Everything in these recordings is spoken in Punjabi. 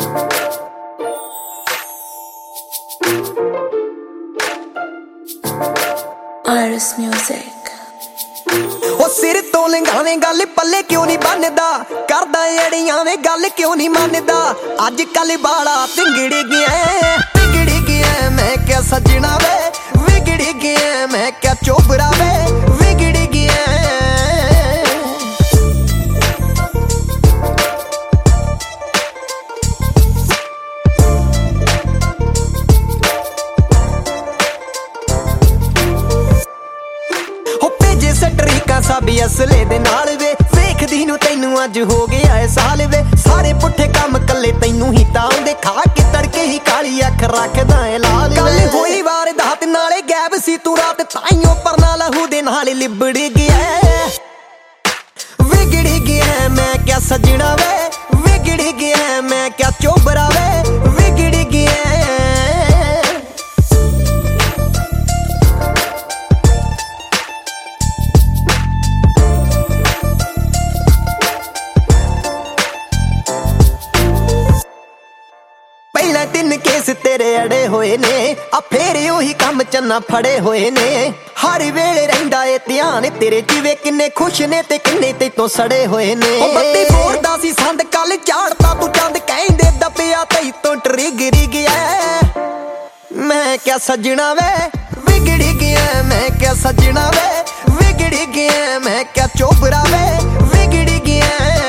Iris Music। ਉਹ ਸਿਰ ਤੋਂ ਲੰਘਾਵੇਂ ਗੱਲ ਪੱਲੇ ਕਿਉਂ ਨਹੀਂ ਬੰਨਦਾ, ਕਰਦਾ ਅੜੀਆਂ ਵੇ ਗੱਲ ਕਿਉਂ ਨਹੀਂ ਮੰਨਦਾ। ਅੱਜ ਕੱਲ ਬਾਲਾ ਵਿਗੜ ਗਿਆ ਮੈਂ ਕਿਆ ਸੱਜਣਾ ਵੇ ਵਿਗੜ ਗਿਆ ਮੈਂ ਕਿਆ ਚੋਬਰਾ ਵੇ ਵਿਗੜ ਗਿਆ। ਸਟਰੀਕਾਂ ਸਭ ਅਸਲੇ ਦੇ ਨਾਲ ਵੇ ਵੇਖਦੀ ਨੂੰ ਤੈਨੂੰ ਅੱਜ ਹੋ ਗਿਆ ਏ ਸਾਲ ਵੇ। ਸਾਰੇ ਪੁੱਠੇ ਕੰਮ ਕੱਲੇ ਤੈਨੂੰ ਹੀ ਤਾਂ ਆਉਂਦੇ, ਖਾ ਕੇ ਤੜਕੇ ਹੀ ਕਾਲੀ ਅੱਖ ਰੱਖਦਾ ਏ ਲਾਲ ਵੇ। ਕੱਲ ਹੋਈ ਵਾਰਦਾਤ ਨਾਲੇ ਗਾਇਬ ਸੀ ਤੂੰ ਰਾਤ, ਤਾਈਓ ਪਰਨਾ ਲਹੂ ਦੇ ਨਾਲ ਲਿਬੜ ਗਿਆ ਵਿਗੜ ਗਿਆ ਮੈਂ ਕਿਆ ਸੱਜਣਾ ਵੇ ਵਿਗੜ ਗਿਆ ਮੈਂ ਕਿਆ ਚੋਬਰਾ ਵੇ ਵਿਗੜ ਗਿਆ। ਪਹਿਲਾਂ 3 ਕੇਸ ਤੇਰੇ ਅੜੇ ਹੋਏ ਨੇ, ਆ ਫੇਰ ਉਹੀ ਕੰਮ ਚੰਨਾ ਫੜੇ ਹੋਏ ਨੇ। ਹਰ ਵੇਲੇ ਰਹਿੰਦਾ ਏ ਧਿਆਨ ਤੇਰੇ ਜਿਵੇਂ ਕਿੰਨੇ ਖੁਸ਼ ਨੇ ਤੇ ਕਿੰਨੇ ਤੇਤੋਂ ਸੜੇ ਹੋਏ ਨੇ। ਉਹ ਬੱਤੀ ਫੋੜਦਾ ਸੀ ਸੰਦ ਕੱਲ ਝਾੜਤਾ ਤੂੰ ਚੰਦ, ਕਹਿੰਦੇ ਦੱਬਿਆ ਤੈਤੋਂ ਟਰਿਗਰ ਗਿਆ। ਮੈਂ ਕਿਆ ਸੱਜਣਾ ਵੇ ਵਿਗੜ ਗਿਆ ਮੈਂ ਕਿਆ ਸੱਜਣਾ ਵੇ ਵਿਗੜ ਗਿਆ ਮੈਂ ਕਿਆ ਚੋਬਰਾ ਵੇ ਵਿਗੜ ਗਿਆ।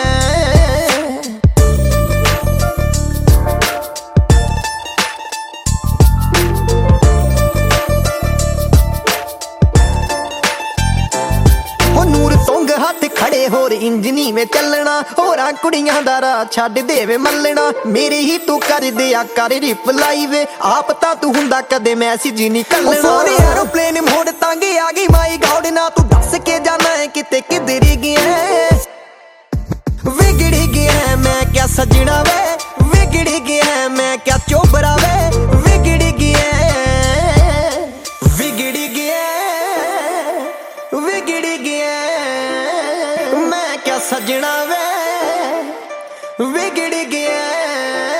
ਨੂਰ ਤੁੰਗ ਹੱਥ ਖੜੇ ਹੋਰ ਇੰਜਨੀ ਵਿੱਚ ਚੱਲਣਾ, ਹੋਰਾਂ ਕੁੜੀਆਂ ਦਾ ਰਾਹ ਛੱਡ ਦੇਵੇ ਮੱਲਣਾ। ਮੇਰੀ ਹੀ ਤੂੰ ਕਰ ਦਿਆ ਕਰ ਰਿਪਲਾਈ ਵੇ, ਆਪ ਤਾਂ ਤੂੰ ਹੁੰਦਾ ਕਦੇ ਮੈਸੇਜ ਨਹੀਂ ਕਰਨਾ। ਸੋਹਣੇ ਐਰੋਪਲੇਨ ਮੋੜ ਤੰਗ ਆ ਗਈ ਮਾਈ ਗੌਡ ਨਾ, ਤੂੰ ਦੱਸ ਕੇ ਜਾਣਾ ਹੈ ਕਿਤੇ ਕਿਧਰ ਗਿਆ ਵਿਗੜ ਗਿਆ ਮੈਂ ਕਿਆ ਸੱਜਣਾ ਵੇ ਵਿਗੜ ਗਿਆ ਮੈਂ ਕਿਆ ਚੋਬਰਾ ਵੇ ਵਿਗੜ ਗਿਆ ਵਿਗੜ ਗਿਆ ਵਿਗੜ ਗਿਆ ਮੈਂ ਕਿਆ ਸੱਜਣਾ ਵੇ ਵਿਗੜ ਗਿਆ।